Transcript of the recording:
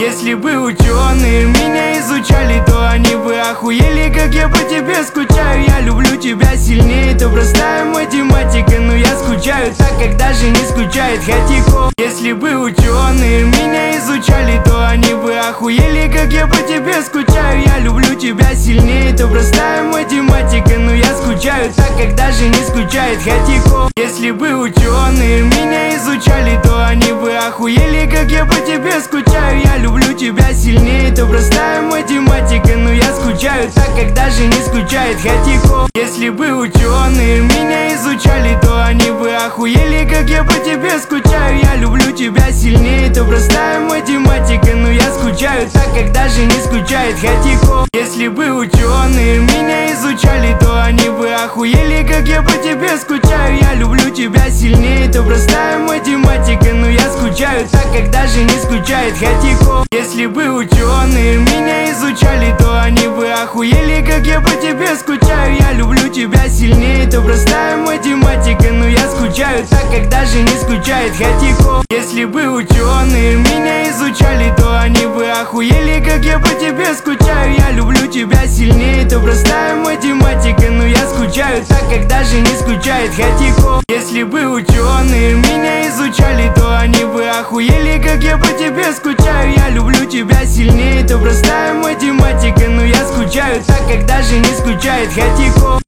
Если бы ученые меня изучали, то они бы охуели, как я по тебе скучаю. Я люблю тебя сильнее, это простая математика, но я скучаю так, как даже не скучает Хатико. Если бы ученые меня изучали, то они бы охуели, как я по тебе скучаю. Я люблю тебя сильнее, это простая математика, но я скучаю так, как даже не скучает Хатико. Если бы ученые меня изучали, то они бы охуели, как я по тебе скучаю. Я люблю тебя сильнее, это простая математика, но я скучаю так, как даже не скучает Хатико. Если бы ученые меня изучали, то они бы охуели, как я по тебе скучаю. Я люблю тебя сильнее, это простая математика, но я скучаю так, как даже не скучает Хатико. Если бы ученые меня изучали, то они бы охуели, как я по тебе скучаю. Я люблю тебя сильнее, это простая математика, но я скучаю так, как даже не скучает Хатико. Если бы ученые меня изучали, то они бы охуели, как я по тебе скучаю. Я люблю тебя сильнее, это простая математика, но я скучаю так, как даже не скучает Хатико. Если бы ученые меня изучали, то они бы охуели, как я по тебе скучаю. Я люблю тебя сильнее, это простая математика, но я скучаю так, как даже не скучает Хатико. Если бы ученые меня изучали, то они бы охуели, как я по тебе скучаю. Я люблю тебя сильнее, это простая математика, но я скучаю так, как даже не скучает Хатико.